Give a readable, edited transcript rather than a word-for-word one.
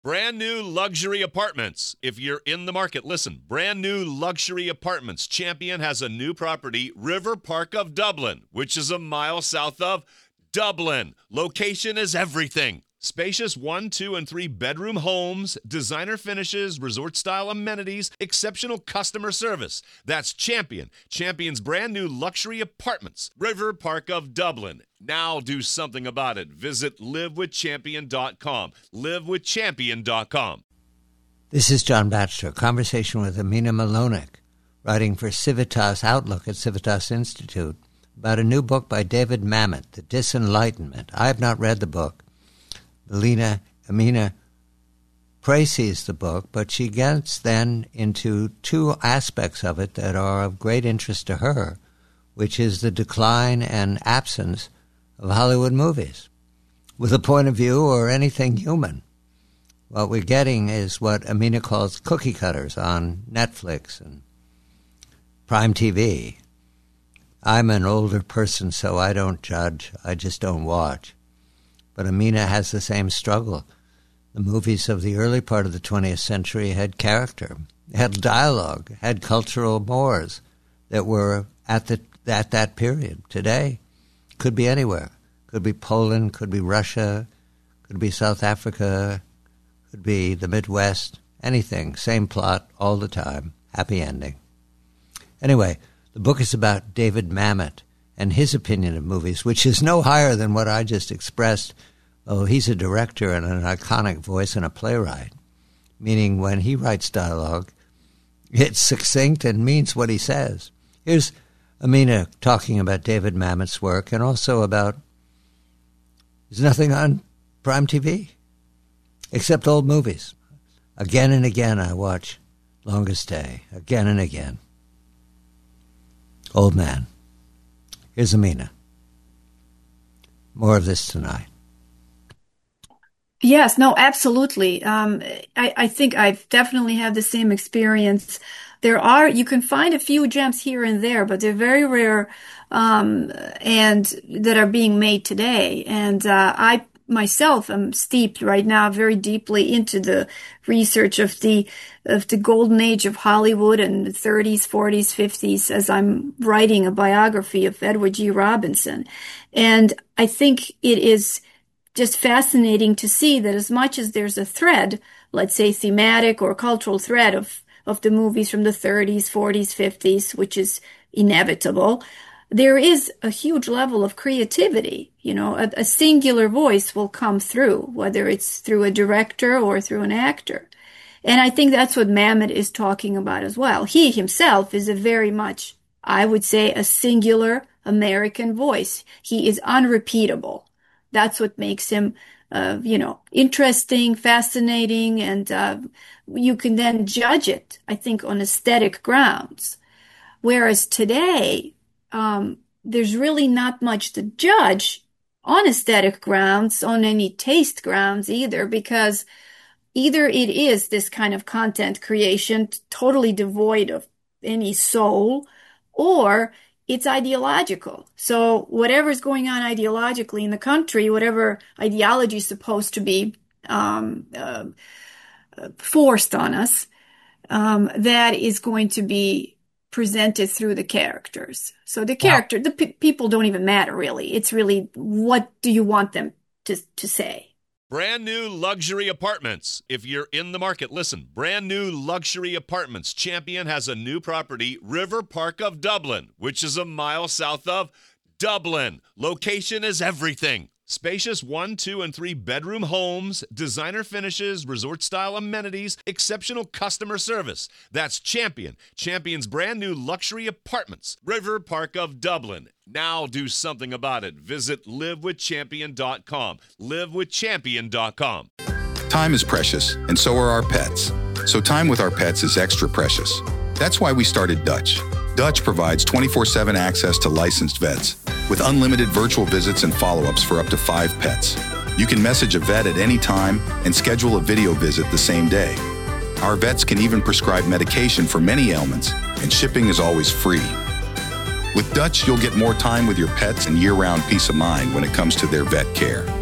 Brand new luxury apartments. If you're in the market, listen. Brand new luxury apartments. Champion has a new property, River Park of Dublin, which is a mile south of Dublin. Location is everything. Spacious 1, 2, and 3 bedroom homes, designer finishes, resort-style amenities, exceptional customer service. That's Champion. Champion's brand new luxury apartments, River Park of Dublin. Now do something about it. Visit livewithchampion.com. livewithchampion.com. This is John Batchelor, conversation with Amina Malonik, writing for Civitas Outlook at Civitas Institute about a new book by David Mamet, The Disenlightenment. I have not read the book. Amina praises the book, but she gets then into two aspects of it that are of great interest to her, which is the decline and absence of Hollywood movies, with a point of view or anything human. What we're getting is what Amina calls cookie cutters on Netflix and Prime TV. I'm an older person, so I don't judge. I just don't watch. But Amina has the same struggle. The movies of the early part of the 20th century had character, had dialogue, had cultural mores that were at that period. Today, could be anywhere. Could be Poland, could be Russia, could be South Africa, could be the Midwest, anything. Same plot all the time. Happy ending. Anyway, the book is about David Mamet and his opinion of movies, which is no higher than what I just expressed. Oh, he's a director and an iconic voice and a playwright, meaning when he writes dialogue, it's succinct and means what he says. Here's Amina talking about David Mamet's work and also about, there's nothing on Prime TV except old movies. Again and again I watch Longest Day, again and again. Old man. Here's Amina. More of this tonight. Yes, no, absolutely. I think I've definitely had the same experience. You can find a few gems here and there, but they're very rare, and that are being made today. And, I myself am steeped right now very deeply into the research of the golden age of Hollywood in the 30s, 40s, 50s, as I'm writing a biography of Edward G. Robinson. And I think it is just fascinating to see that as much as there's a thread, let's say thematic or cultural thread of the movies from the 30s, 40s, 50s, which is inevitable, there is a huge level of creativity. You know, a singular voice will come through, whether it's through a director or through an actor. And I think that's what Mamet is talking about as well. He himself is a very much, I would say, a singular American voice. He is unrepeatable. That's what makes him, interesting, fascinating, and you can then judge it, I think, on aesthetic grounds. Whereas today, there's really not much to judge on aesthetic grounds, on any taste grounds either, because either it is this kind of content creation totally devoid of any soul, or it's ideological. So whatever's going on ideologically in the country, whatever ideology is supposed to be forced on us, that is going to be presented through the characters. So the character, the people don't even matter, really. It's really, what do you want them to say? Brand new luxury apartments. If you're in the market, listen. Brand new luxury apartments. Champion has a new property, River Park of Dublin, which is a mile south of Dublin. Location is everything. Spacious 1, 2, and 3 bedroom homes, designer finishes, resort-style amenities, exceptional customer service. That's Champion. Champion's brand new luxury apartments, River Park of Dublin. Now do something about it. Visit livewithchampion.com. livewithchampion.com. Time is precious, and so are our pets. So time with our pets is extra precious. That's why we started Dutch. Dutch provides 24/7 access to licensed vets with unlimited virtual visits and follow-ups for up to 5 pets. You can message a vet at any time and schedule a video visit the same day. Our vets can even prescribe medication for many ailments, and shipping is always free. With Dutch, you'll get more time with your pets and year-round peace of mind when it comes to their vet care.